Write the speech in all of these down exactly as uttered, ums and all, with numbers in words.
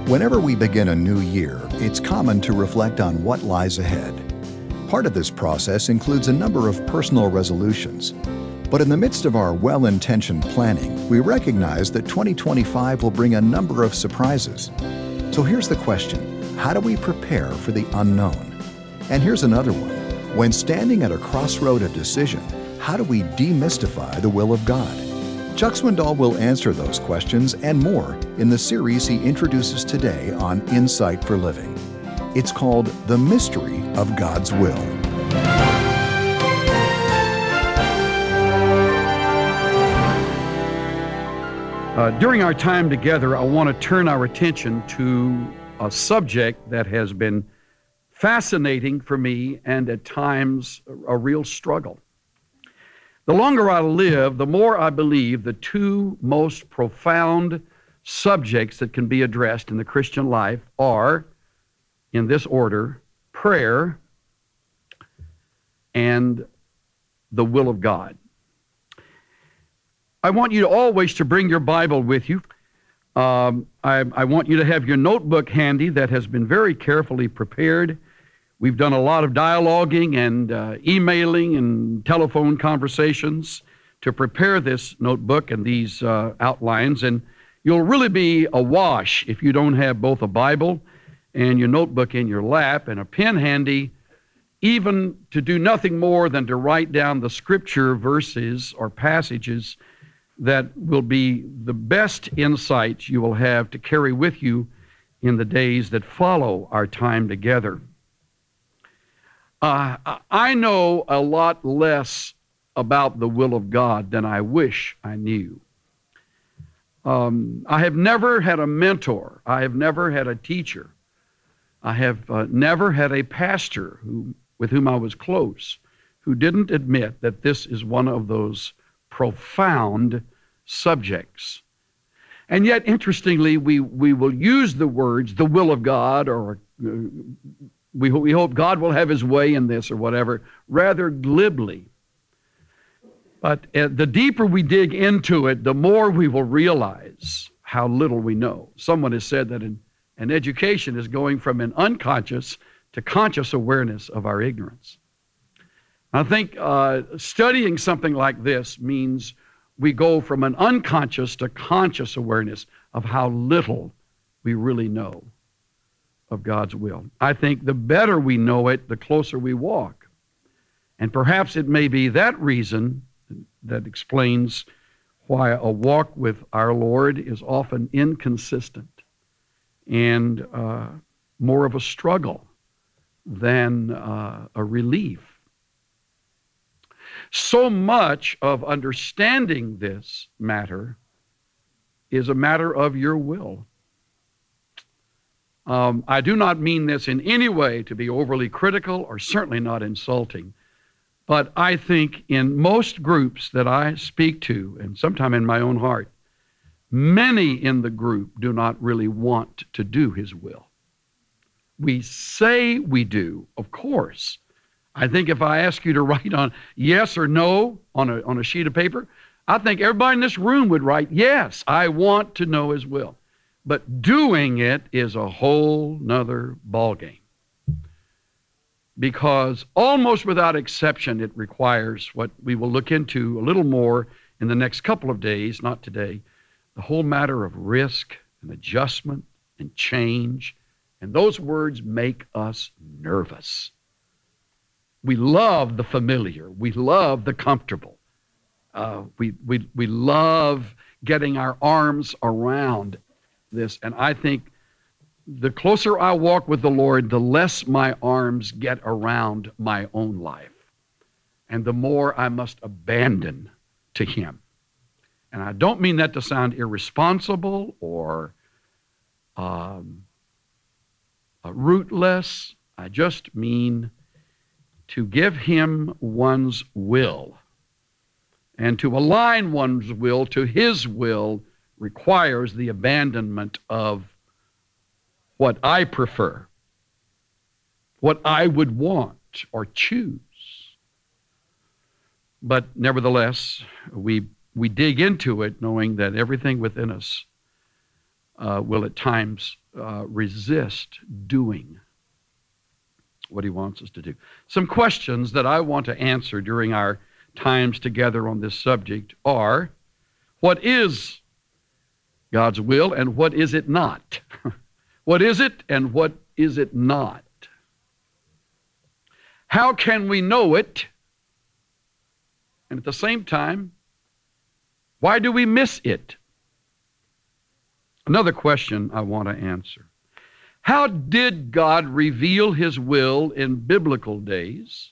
Whenever we begin a new year, it's common to reflect on what lies ahead. Part of this process includes a number of personal resolutions. But in the midst of our well-intentioned planning, we recognize that twenty twenty-five will bring a number of surprises. So here's the question: how do we prepare for the unknown? And here's another one: when standing at a crossroad of decision, how do we demystify the will of God? Chuck Swindoll will answer those questions and more in the series he introduces today on Insight for Living. It's called The Mystery of God's Will. Uh, during our time together, I want to turn our attention to a subject that has been fascinating for me and at times a real struggle. The longer I live, the more I believe the two most profound subjects that can be addressed in the Christian life are, in this order, prayer and the will of God. I want you to always to bring your Bible with you. Um, I, I want you to have your notebook handy that has been very carefully prepared. We've done a lot of dialoguing and uh, emailing and telephone conversations to prepare this notebook and these uh, outlines, and you'll really be awash if you don't have both a Bible and your notebook in your lap and a pen handy, even to do nothing more than to write down the scripture verses or passages that will be the best insights you will have to carry with you in the days that follow our time together. Uh, I know a lot less about the will of God than I wish I knew. Um, I have never had a mentor. I have never had a teacher. I have uh, never had a pastor who, with whom I was close, who didn't admit that this is one of those profound subjects. And yet, interestingly, we, we will use the words, the will of God, or uh, we, we hope God will have his way in this, or whatever, rather glibly. But uh, the deeper we dig into it, the more we will realize how little we know. Someone has said that an, an education is going from an unconscious to conscious awareness of our ignorance. I think uh, studying something like this means we go from an unconscious to conscious awareness of how little we really know of God's will. I think the better we know it, the closer we walk. And perhaps it may be that reason that explains why a walk with our Lord is often inconsistent and uh, more of a struggle than uh, a relief. So much of understanding this matter is a matter of your will. Um, I do not mean this in any way to be overly critical or certainly not insulting, but I think in most groups that I speak to, and sometime in my own heart, many in the group do not really want to do his will. We say we do, of course. I think if I ask you to write on yes or no on a, on a sheet of paper, I think everybody in this room would write, yes, I want to know his will. But doing it is a whole nother ballgame. Because almost without exception, it requires what we will look into a little more in the next couple of days, not today, the whole matter of risk and adjustment and change. And those words make us nervous. We love the familiar. We love the comfortable. Uh, we, we, we love getting our arms around this. And I think the closer I walk with the Lord, the less my arms get around my own life. And the more I must abandon to him. And I don't mean that to sound irresponsible or um, uh, rootless. I just mean to give him one's will. And to align one's will to his will requires the abandonment of what I prefer, what I would want or choose. But nevertheless, we we dig into it knowing that everything within us uh, will at times uh, resist doing what he wants us to do. Some questions that I want to answer during our times together on this subject are, what is God's will and what is it not? What is it and what is it not? How can we know it? And at the same time, why do we miss it? Another question I want to answer. How did God reveal his will in biblical days?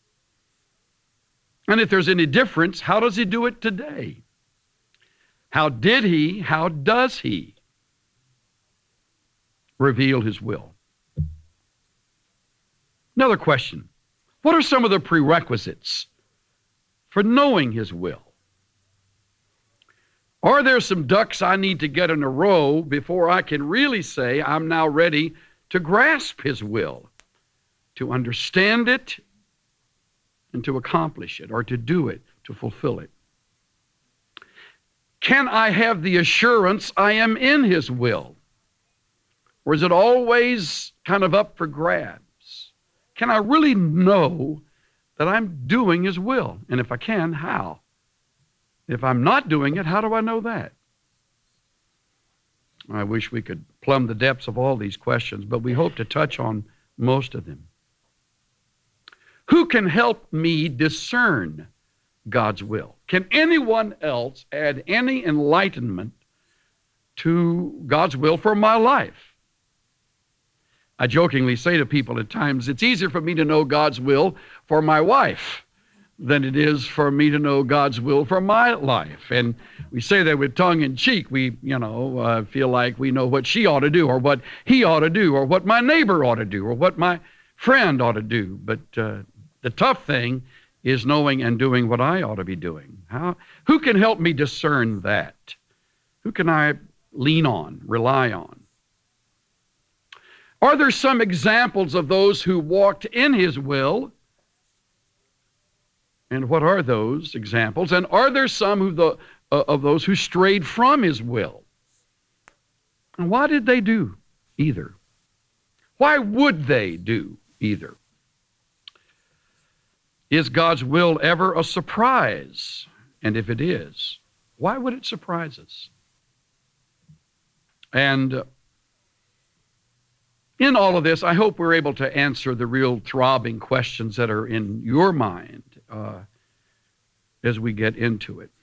And if there's any difference, how does he do it today? How did he, how does he reveal his will? Another question. What are some of the prerequisites for knowing his will? Are there some ducks I need to get in a row before I can really say I'm now ready to grasp his will, to understand it, and to accomplish it, or to do it, to fulfill it? Can I have the assurance I am in his will? Or is it always kind of up for grabs? Can I really know that I'm doing his will? And if I can, how? If I'm not doing it, how do I know that? I wish we could plumb the depths of all these questions, but we hope to touch on most of them. Who can help me discern God's will? Can anyone else add any enlightenment to God's will for my life? I jokingly say to people at times, it's easier for me to know God's will for my wife than it is for me to know God's will for my life. And we say that with tongue in cheek. We, you know, uh, feel like we know what she ought to do, or what he ought to do, or what my neighbor ought to do, or what my friend ought to do. But uh, the tough thing is knowing and doing what I ought to be doing. How? Who can help me discern that? Who can I lean on, rely on? Are there some examples of those who walked in his will? And what are those examples? And are there some of, the, uh, of those who strayed from his will? And why did they do either? Why would they do either? Is God's will ever a surprise? And if it is, why would it surprise us? And uh, in all of this, I hope we're able to answer the real throbbing questions that are in your mind uh, as we get into it.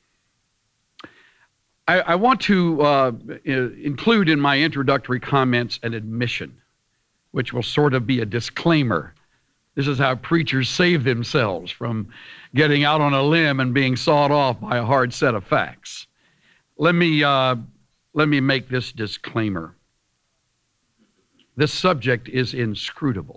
I, I want to uh, include in my introductory comments an admission, which will sort of be a disclaimer. This is how preachers save themselves from getting out on a limb and being sawed off by a hard set of facts. Let me, uh, let me make this disclaimer. This subject is inscrutable.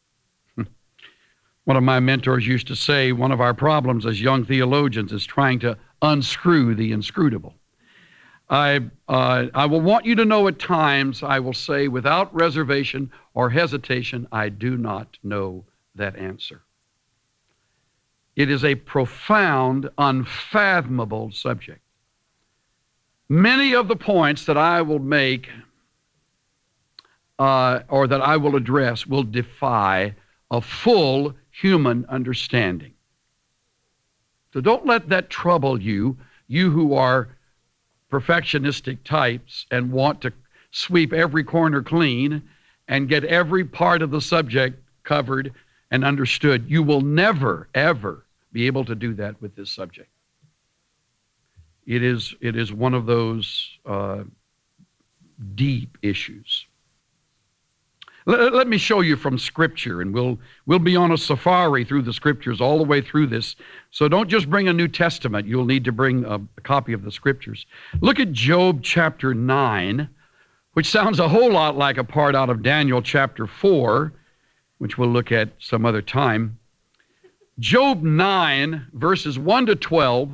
One of my mentors used to say, one of our problems as young theologians is trying to unscrew the inscrutable. I, uh, I will want you to know at times, I will say without reservation or hesitation, I do not know that answer. It is a profound, unfathomable subject. Many of the points that I will make uh, or that I will address will defy a full human understanding. So don't let that trouble you, you who are perfectionistic types and want to sweep every corner clean and get every part of the subject covered and understood. You will never, ever be able to do that with this subject. It is, it is one of those uh, deep issues. Let, let me show you from Scripture, and we'll, we'll be on a safari through the Scriptures all the way through this. So don't just bring a New Testament. You'll need to bring a, a copy of the Scriptures. Look at Job chapter nine, which sounds a whole lot like a part out of Daniel chapter four, which we'll look at some other time. Job nine, verses one to twelve,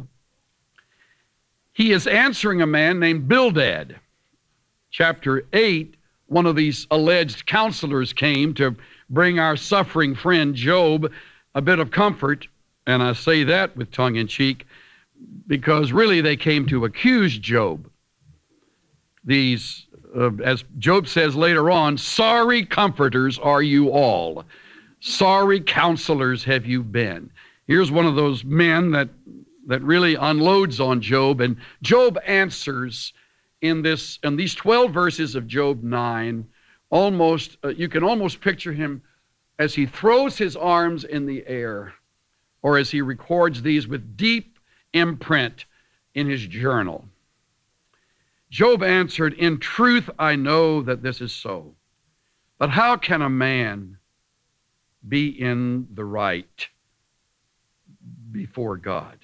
he is answering a man named Bildad. Chapter eight, one of these alleged counselors came to bring our suffering friend Job a bit of comfort, and I say that with tongue in cheek because really they came to accuse Job. these, uh, as Job says later on, sorry comforters are you all. Sorry counselors have you been. Here's one of those men that, that really unloads on Job, and Job answers in this in these twelve verses of Job nine. Almost, uh, you can almost picture him as he throws his arms in the air, or as he records these with deep imprint in his journal. Job answered, "In truth, I know that this is so. But how can a man be in the right before God?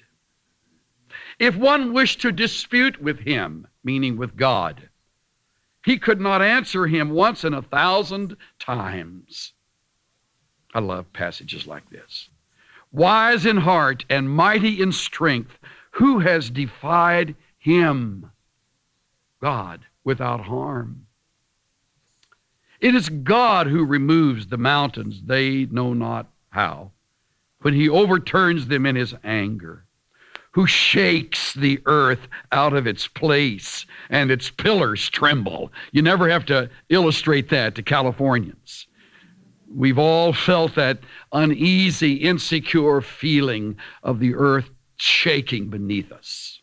If one wished to dispute with him," meaning with God, "he could not answer him once in a thousand times." I love passages like this. "Wise in heart and mighty in strength, who has defied him?" God, without harm. It is God who removes the mountains, they know not how, when he overturns them in his anger, who shakes the earth out of its place and its pillars tremble. You never have to illustrate that to Californians. We've all felt that uneasy, insecure feeling of the earth shaking beneath us.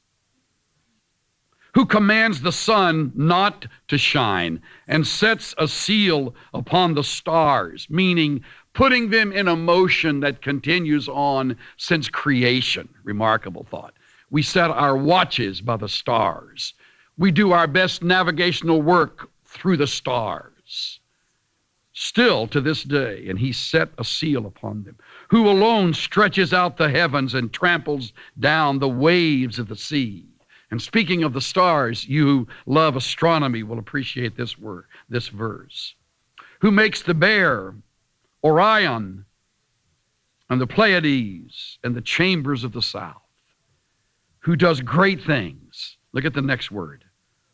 Who commands the sun not to shine and sets a seal upon the stars, meaning putting them in a motion that continues on since creation. Remarkable thought. We set our watches by the stars. We do our best navigational work through the stars. Still to this day, and he set a seal upon them. Who alone stretches out the heavens and tramples down the waves of the sea. And speaking of the stars, you who love astronomy will appreciate this word, this verse. Who makes the Bear, Orion, and the Pleiades, and the chambers of the south. Who does great things. Look at the next word.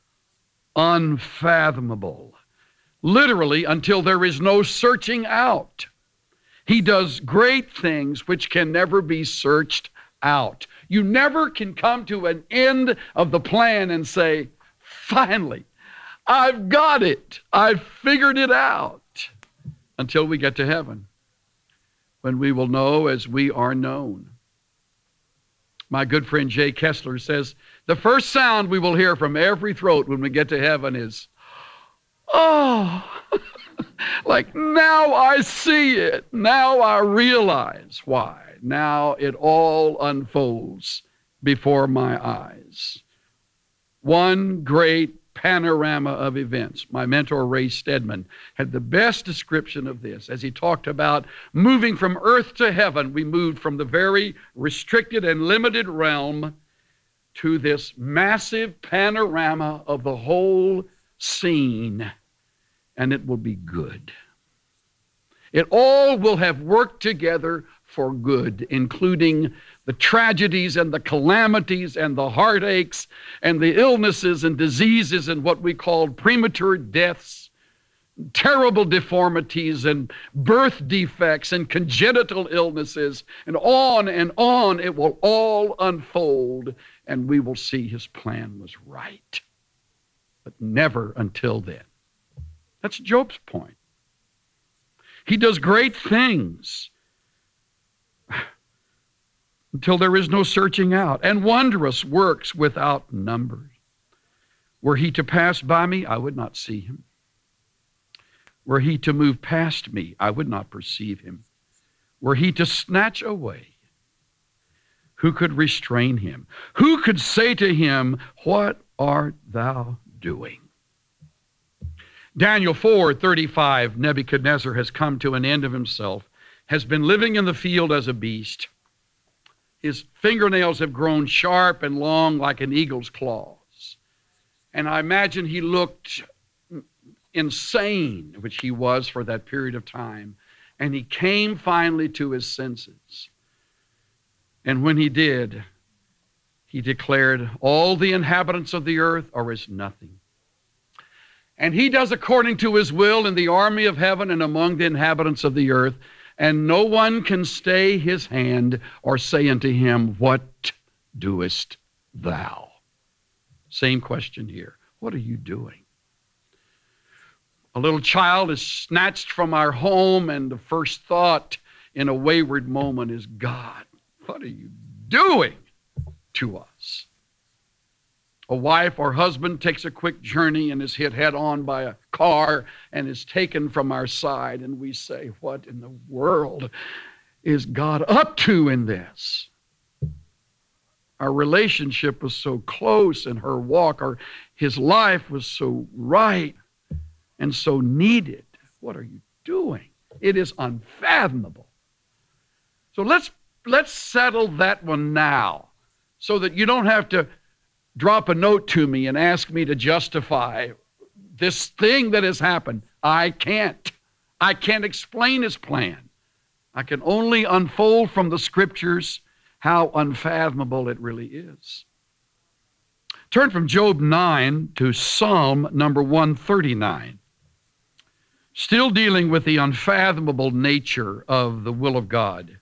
Unfathomable. Literally, until there is no searching out. He does great things which can never be searched out. You never can come to an end of the plan and say, finally, I've got it. I've figured it out. Until we get to heaven, when we will know as we are known. My good friend Jay Kessler says, the first sound we will hear from every throat when we get to heaven is, oh, like now I see it. Now I realize why. Now it all unfolds before my eyes. One great panorama of events. My mentor, Ray Stedman, had the best description of this as he talked about moving from earth to heaven. We moved from the very restricted and limited realm to this massive panorama of the whole scene, and it will be good. It all will have worked together for good, including the tragedies and the calamities and the heartaches and the illnesses and diseases and what we call premature deaths, terrible deformities and birth defects and congenital illnesses, and on and on. It will all unfold, and we will see his plan was right. But never until then. That's Job's point. He does great things until there is no searching out, and wondrous works without numbers. Were he to pass by me, I would not see him. Were he to move past me, I would not perceive him. Were he to snatch away, who could restrain him? Who could say to him, what art thou doing? Daniel four thirty-five, Nebuchadnezzar has come to an end of himself, has been living in the field as a beast. His fingernails have grown sharp and long like an eagle's claws. And I imagine he looked insane, which he was for that period of time. And he came finally to his senses. And when he did, he declared, all the inhabitants of the earth are as nothing. And he does according to his will in the army of heaven and among the inhabitants of the earth. And no one can stay his hand or say unto him, what doest thou? Same question here. What are you doing? A little child is snatched from our home, and the first thought in a wayward moment is, God, what are you doing to us? A wife or husband takes a quick journey and is hit head on by a car and is taken from our side, and we say, what in the world is God up to in this? Our relationship was so close, and her walk, or his life was so right and so needed. What are you doing? It is unfathomable. So let's let's settle that one now, so that you don't have to drop a note to me and ask me to justify this thing that has happened. I can't. I can't explain his plan. I can only unfold from the scriptures how unfathomable it really is. Turn from Job nine to Psalm number one thirty-nine. Still dealing with the unfathomable nature of the will of God.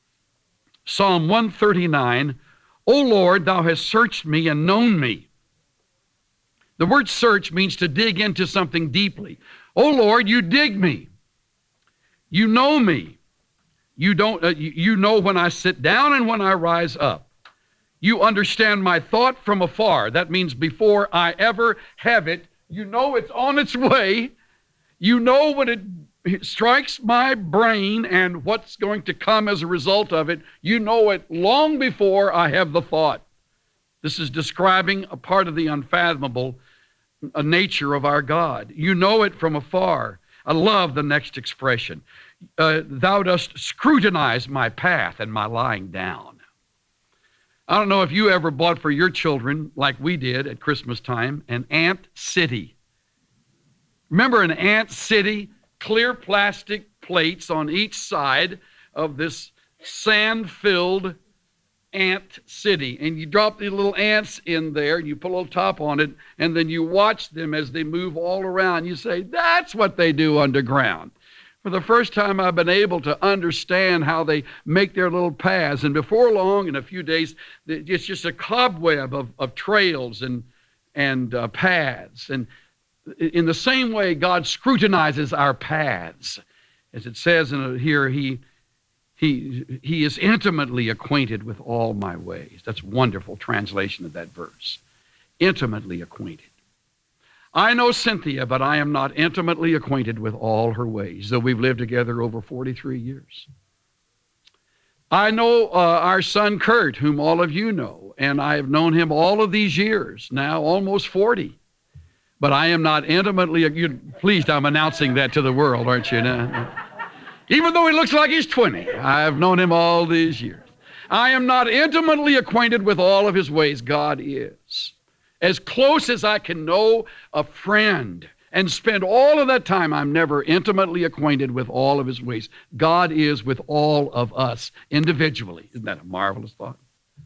Psalm one thirty-nine, O Lord, thou hast searched me and known me. The word search means to dig into something deeply. O Lord, you dig me. You know me. You don't. Uh, you, you know when I sit down and when I rise up. You understand my thought from afar. That means before I ever have it, you know it's on its way. You know when it, it strikes my brain and what's going to come as a result of it. You know it long before I have the thought. This is describing a part of the unfathomable uh, nature of our God. You know it from afar. I love the next expression. Uh, thou dost scrutinize my path and my lying down. I don't know if you ever bought for your children, like we did at Christmas time, an ant city. Remember an ant city? Clear plastic plates on each side of this sand-filled ant city. And you drop the little ants in there, and you put a little top on it, and then you watch them as they move all around. You say, that's what they do underground. For the first time, I've been able to understand how they make their little paths. And before long, in a few days, it's just a cobweb of, of trails and, and uh, paths. And in the same way, God scrutinizes our paths. As it says in here, he, he, he is intimately acquainted with all my ways. That's a wonderful translation of that verse. Intimately acquainted. I know Cynthia, but I am not intimately acquainted with all her ways, though we've lived together over forty-three years. I know uh, our son Kurt, whom all of you know, and I have known him all of these years, now almost forty. But I am not intimately, you're pleased I'm announcing that to the world, aren't you? No. Even though he looks like he's twenty, I've known him all these years. I am not intimately acquainted with all of his ways. God is. As close as I can know a friend and spend all of that time, I'm never intimately acquainted with all of his ways. God is with all of us individually. Isn't that a marvelous thought?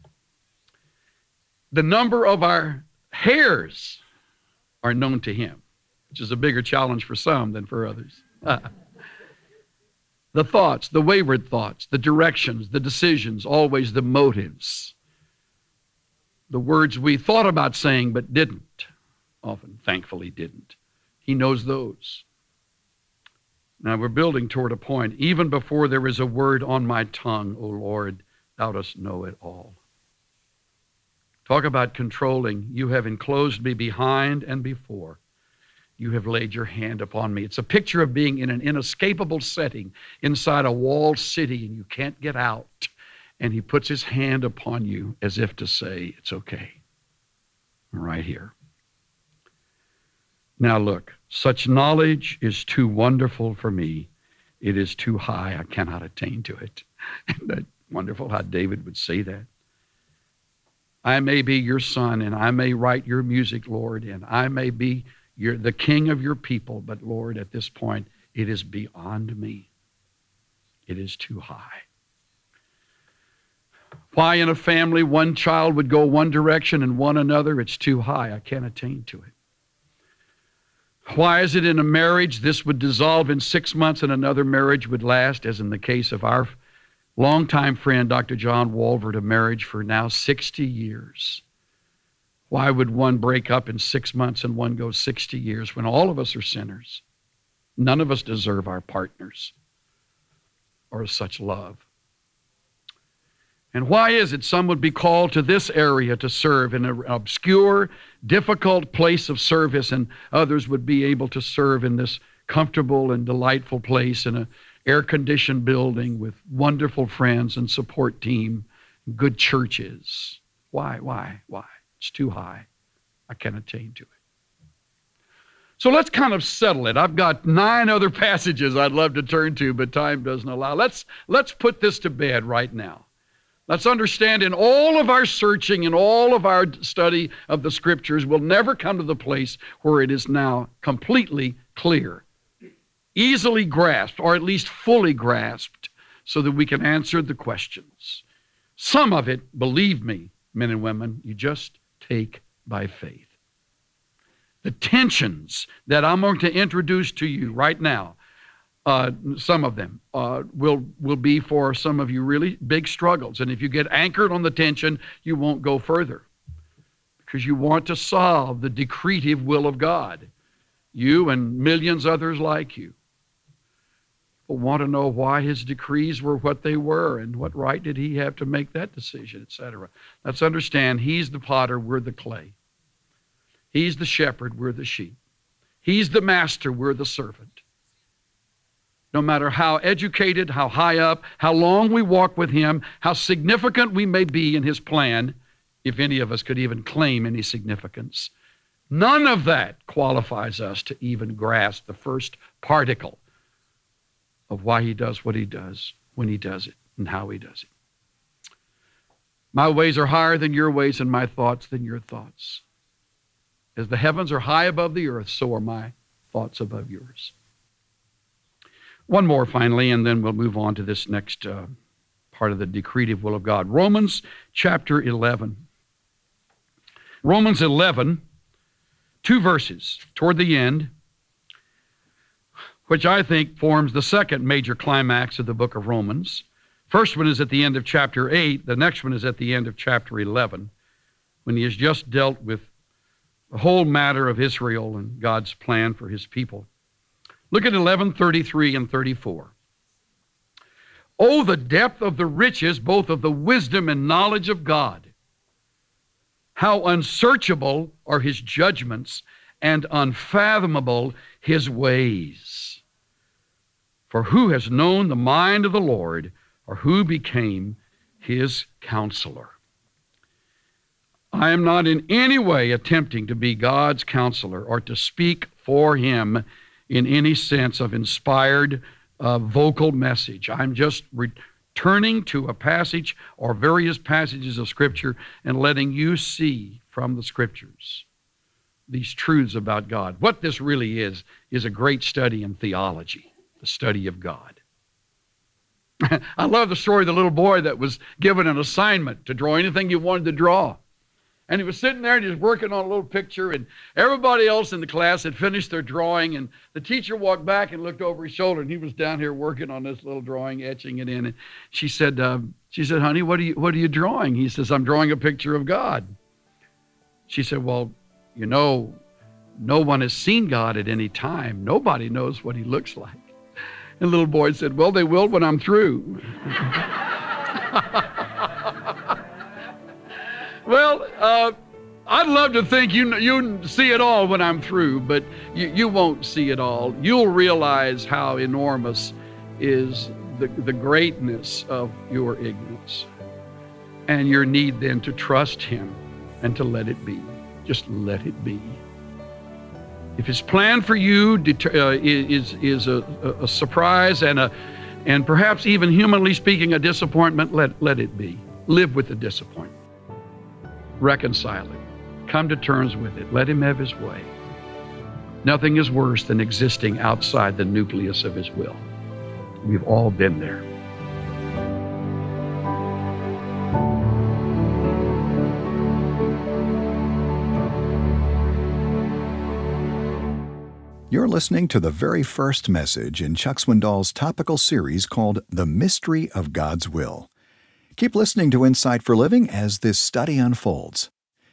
The number of our hairs are known to him, which is a bigger challenge for some than for others. The thoughts, the wayward thoughts, the directions, the decisions, always the motives. The words we thought about saying but didn't, often thankfully didn't. He knows those. Now we're building toward a point. Even before there is a word on my tongue, O Lord, thou dost know it all. Talk about controlling. You have enclosed me behind and before. You have laid your hand upon me. It's a picture of being in an inescapable setting inside a walled city and you can't get out. And he puts his hand upon you as if to say, it's okay. I'm right here. Now look, such knowledge is too wonderful for me. It is too high. I cannot attain to it. Isn't that wonderful how David would say that? I may be your son, and I may write your music, Lord, and I may be your, the king of your people, but Lord, at this point, it is beyond me. It is too high. Why in a family one child would go one direction and one another? It's too high. I can't attain to it. Why is it in a marriage this would dissolve in six months and another marriage would last, as in the case of our longtime friend, Doctor John Walvoord, a marriage for now sixty years? Why would one break up in six months and one go sixty years when all of us are sinners? None of us deserve our partners or such love. And why is it some would be called to this area to serve in an obscure, difficult place of service, and others would be able to serve in this comfortable and delightful place in an air-conditioned building with wonderful friends and support team, good churches? Why, why, why? It's too high. I can't attain to it. So let's kind of settle it. I've got nine other passages I'd love to turn to, but time doesn't allow. Let's, let's put this to bed right now. Let's understand in all of our searching and all of our study of the Scriptures, we'll never come to the place where it is now completely clear, easily grasped, or at least fully grasped, so that we can answer the questions. Some of it, believe me, men and women, you just take by faith. The tensions that I'm going to introduce to you right now, uh, some of them uh, will, will be for some of you really big struggles. And if you get anchored on the tension, you won't go further because you want to solve the decretive will of God. You and millions others like you will want to know why his decrees were what they were and what right did he have to make that decision, et cetera. Let's understand he's the potter, we're the clay. He's the shepherd, we're the sheep. He's the master, we're the servant. No matter how educated, how high up, how long we walk with him, how significant we may be in his plan, if any of us could even claim any significance, none of that qualifies us to even grasp the first particle of why he does what he does, when he does it, and how he does it. My ways are higher than your ways, and my thoughts than your thoughts. As the heavens are high above the earth, so are my thoughts above yours. One more finally, and then we'll move on to this next uh, part of the decretive will of God. Romans chapter eleven. Romans eleven, two verses toward the end, which I think forms the second major climax of the book of Romans. First one is at the end of chapter eight. The next one is at the end of chapter eleven, when he has just dealt with the whole matter of Israel and God's plan for his people. Look at eleven thirty-three and thirty-four. Oh, the depth of the riches, both of the wisdom and knowledge of God. How unsearchable are his judgments and unfathomable his ways. For who has known the mind of the Lord, or who became his counselor? I am not in any way attempting to be God's counselor or to speak for him in any sense of inspired uh, vocal message. I'm just returning to a passage or various passages of Scripture and letting you see from the Scriptures these truths about God. What this really is, is a great study in theology, the study of God. I love the story of the little boy that was given an assignment to draw anything you wanted to draw. And he was sitting there and he was working on a little picture, and everybody else in the class had finished their drawing, and the teacher walked back and looked over his shoulder, and he was down here working on this little drawing, etching it in. And she said, um, she said, honey, what are you, what are you drawing? He says, I'm drawing a picture of God. She said, well, you know, no one has seen God at any time. Nobody knows what he looks like. And the little boy said, well, they will when I'm through. Well, uh, I'd love to think you you see it all when I'm through, but you, you won't see it all. You'll realize how enormous is the, the greatness of your ignorance and your need then to trust him and to let it be. Just let it be. If his plan for you det- uh, is, is a, a surprise and, a, and perhaps even humanly speaking a disappointment, let, let it be. Live with the disappointment. Reconcile it. Come to terms with it. Let him have his way. Nothing is worse than existing outside the nucleus of his will. We've all been there. You're listening to the very first message in Chuck Swindoll's topical series called The Mystery of God's Will. Keep listening to Insight for Living as this study unfolds.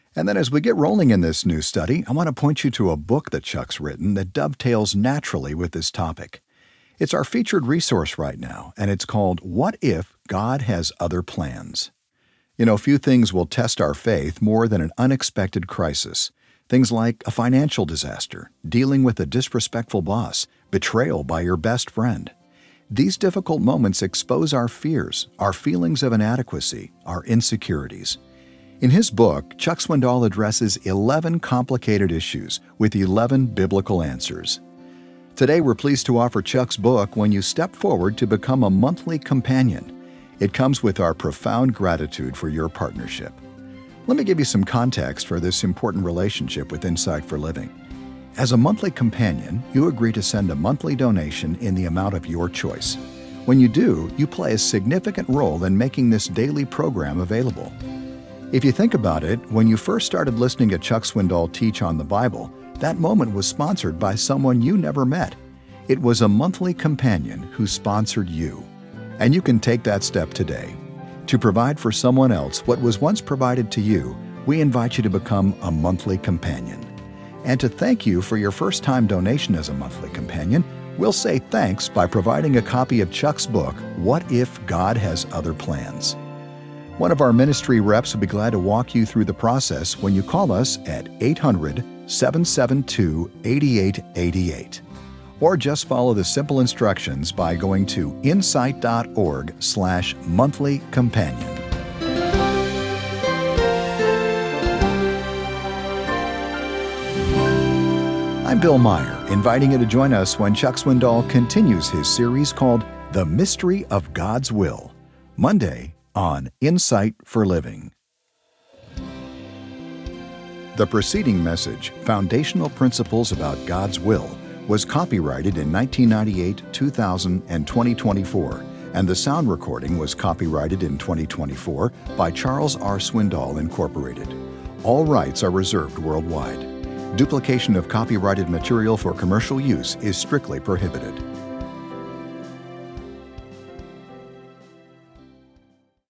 And then as we get rolling in this new study, I want to point you to a book that Chuck's written that dovetails naturally with this topic. It's our featured resource right now, and it's called What If God Has Other Plans? You know, few things will test our faith more than an unexpected crisis. Things like a financial disaster, dealing with a disrespectful boss, betrayal by your best friend. These difficult moments expose our fears, our feelings of inadequacy, our insecurities. In his book, Chuck Swindoll addresses eleven complicated issues with eleven biblical answers. Today, we're pleased to offer Chuck's book when you step forward to become a monthly companion. It comes with our profound gratitude for your partnership. Let me give you some context for this important relationship with Insight for Living. As a monthly companion, you agree to send a monthly donation in the amount of your choice. When you do, you play a significant role in making this daily program available. If you think about it, when you first started listening to Chuck Swindoll teach on the Bible, that moment was sponsored by someone you never met. It was a monthly companion who sponsored you. And you can take that step today. To provide for someone else what was once provided to you, we invite you to become a monthly companion. And to thank you for your first-time donation as a monthly companion, we'll say thanks by providing a copy of Chuck's book, What If God Has Other Plans? One of our ministry reps will be glad to walk you through the process when you call us at eight hundred, seven seven two, eight eight eight eight. Or just follow the simple instructions by going to insight.org slash monthly companion. I'm Bill Meyer, inviting you to join us when Chuck Swindoll continues his series called The Mystery of God's Will, Monday on Insight for Living. The preceding message, Foundational Principles About God's Will, was copyrighted in nineteen ninety-eight, two thousand, and twenty twenty-four, and the sound recording was copyrighted in twenty twenty-four by Charles R. Swindoll, Incorporated. All rights are reserved worldwide. Duplication of copyrighted material for commercial use is strictly prohibited.